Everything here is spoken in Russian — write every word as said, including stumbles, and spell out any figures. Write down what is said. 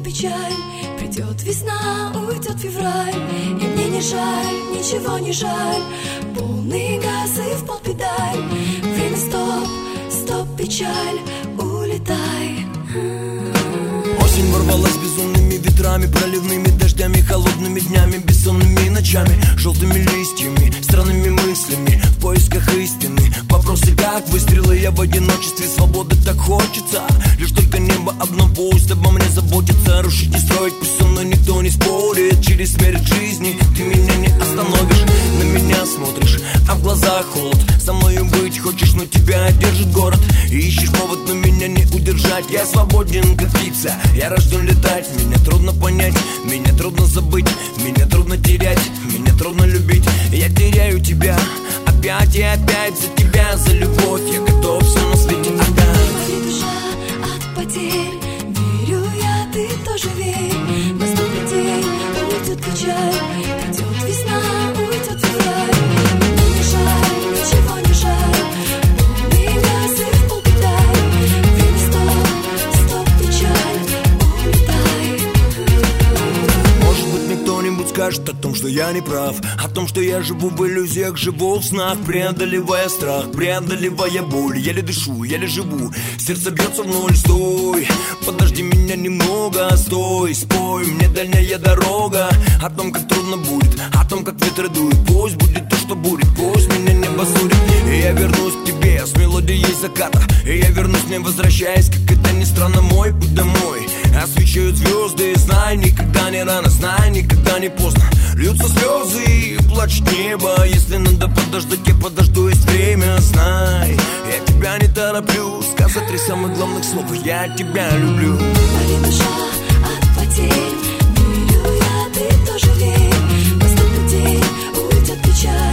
уйдет печаль, придет весна, уйдет февраль. И мне не жаль, ничего не жаль. Полный газ и в пол педаль. Время стоп, стоп, печаль, улетай. Осень ворвалась безумными ветрами, проливными дождями, холодными днями, бессонными ночами, желтыми листьями, странными мыслями, в поисках истины. Вопросы как выстрелы, я в одиночестве, свободы так хочется. Лишь только небо одно, пусть обо мне заботится. Рушить и строить, пусть со мной никто не спорит. Через смерть жизни ты меня не остановишь. На меня смотришь, а в глазах холод. Со мною быть хочешь, но тебя держит город. И ищешь повод, но меня не удержать. Я свободен, как птица, я рожден летать. Меня трудно понять, меня трудно забыть, меня трудно терять, меня трудно любить. Я теряю тебя опять и опять. За тебя, за любовь я готов все на свете отдать. Болит душа от потерь, верю я, ты тоже верь. Наступит день, уйдет печаль, придет весна, уйдет февраль. Мне не жаль, ничего не жаль. Полный газ и в пол педаль. Время стоп, стоп, печаль, улетай. Может быть, мне кто-нибудь скажет о том, что я не прав, о том, что я живу в иллюзиях, живу в снах, преодолевая страх, преодолевая боль. Еле дышу, еле живу, сердце бьется в ноль. Стой, подожди меня немного, стой, спой мне дальняя дорога. О том, как трудно будет, о том, как ветры дуют. Пусть будет то, что будет, пусть меня небо судит. И я вернусь к тебе с мелодией заката. И я вернусь, не возвращаясь, как это ни странно, мой путь домой. Освещают звезды, знай, никогда не рано, знай, никогда не поздно. Льются слезы и плачет небо. Если надо подождать, я подожду, есть время, знай. Я тебя не тороплю, сказать три самых главных слова: я тебя люблю. Болит душа от потерь, верю я, ты тоже верь. Наступит день, уйдет печаль.